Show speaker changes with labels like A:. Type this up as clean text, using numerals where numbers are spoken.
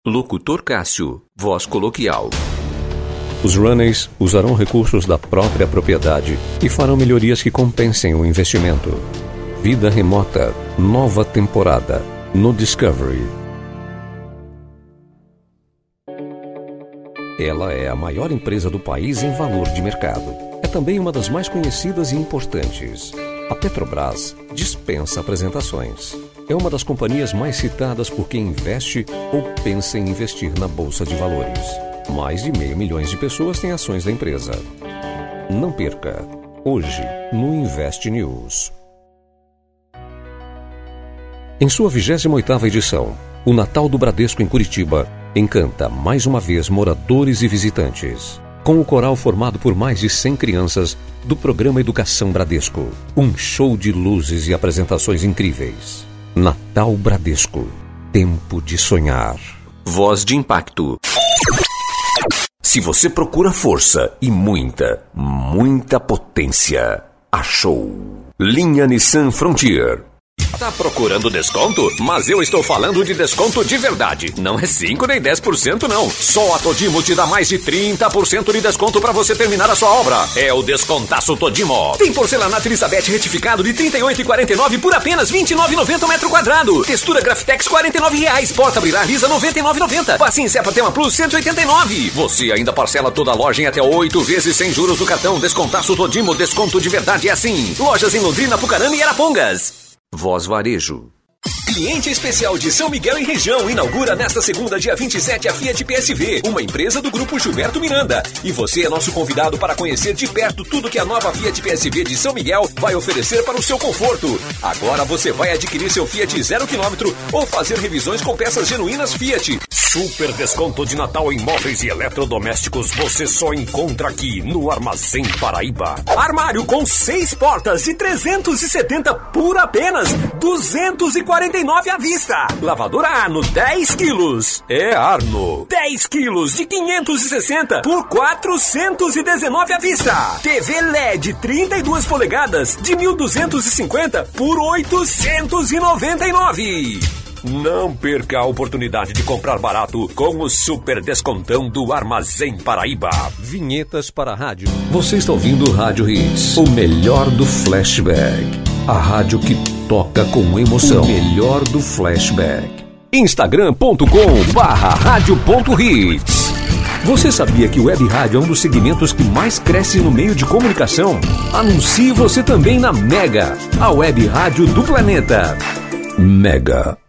A: Locutor Cássio, voz coloquial.
B: Os runners usarão recursos da própria propriedade e farão melhorias que compensem o investimento. Vida remota, nova temporada, no Discovery. Ela é a maior empresa do país em valor de mercado. É também uma das mais conhecidas e importantes. A Petrobras dispensa apresentações. É uma das companhias mais citadas por quem investe ou pensa em investir na Bolsa de Valores. Mais de 500 mil de pessoas têm ações da empresa. Não perca, hoje, no Invest News. Em sua 28ª edição, o Natal do Bradesco em Curitiba encanta mais uma vez moradores e visitantes. Com o coral formado por mais de 100 crianças do programa Educação Bradesco. Um show de luzes e apresentações incríveis. Natal Bradesco. Tempo de sonhar.
A: Voz de impacto. Se você procura força e muita potência, achou. Linha Nissan Frontier. Tá procurando desconto? Mas eu estou falando de desconto de verdade. Não é 5 nem 10% não. Só a Todimo te dá mais de 30% de desconto para você terminar a sua obra. É o Descontaço Todimo. Tem porcelanato Elizabeth retificado de R$ 38,49 por apenas R$ 29,90 metro quadrado. Textura Grafitex R$ 49,00. Porta brilhar lisa R$ 99,90. Passinho Cepa Tema Plus R$ 189. Você ainda parcela toda a loja em até 8 vezes sem juros do cartão. Descontaço Todimo. Desconto de verdade é assim. Lojas em Londrina, Pucarana e Arapongas. Voz Varejo. Cliente especial de São Miguel e região inaugura nesta segunda, dia 27, a Fiat PSV, uma empresa do Grupo Gilberto Miranda. E você é nosso convidado para conhecer de perto tudo que a nova Fiat PSV de São Miguel vai oferecer para o seu conforto. Agora você vai adquirir seu Fiat 0 km ou fazer revisões com peças genuínas Fiat. Super desconto de Natal em móveis e eletrodomésticos você só encontra aqui no Armazém Paraíba. Armário com 6 portas de 370 por apenas 249 à vista. Lavadora Arno 10 quilos. É Arno. 10 quilos de 560 por 419 à vista. TV LED 32 polegadas de 1.250 por 899. Não perca a oportunidade de comprar barato com o super descontão do Armazém Paraíba.
B: Vinhetas para a rádio. Você está ouvindo Rádio Hits, o melhor do flashback. A rádio que toca com emoção. O melhor do flashback. Instagram.com/radio.hits. Você sabia que o web rádio é um dos segmentos que mais cresce no meio de comunicação? Anuncie você também na Mega, a web rádio do planeta. Mega.